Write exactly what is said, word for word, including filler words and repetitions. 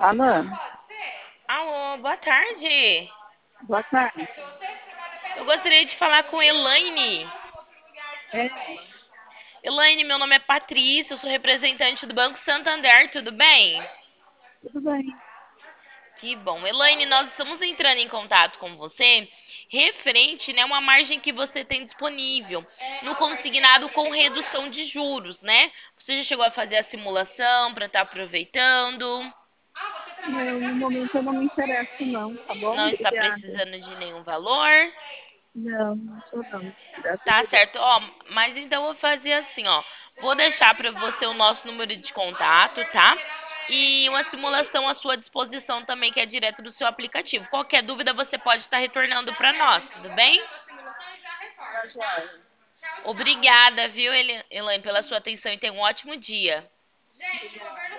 Alô, Alô, boa tarde. boa tarde. Eu gostaria de falar com Elaine. É ela. Elaine, meu nome é Patrícia, eu sou representante do Banco Santander, tudo bem? Tudo bem? Que bom. Elaine, nós estamos entrando em contato com você referente, né, uma margem que você tem disponível no consignado com redução de juros, né? Você já chegou a fazer a simulação para estar aproveitando? Não, no momento eu não me interesso não, tá bom? Não está Obrigada. precisando de nenhum valor? Não, não tô não. Graças Tá a Deus. certo. Ó, mas então eu vou fazer assim, ó. Vou deixar para você o nosso número de contato, tá? E uma simulação à sua disposição também, que é direto do seu aplicativo. Qualquer dúvida você pode estar retornando para nós, tudo bem? Tá joia. Obrigada, viu, Elaine, pela sua atenção e tenha um ótimo dia. Obrigada.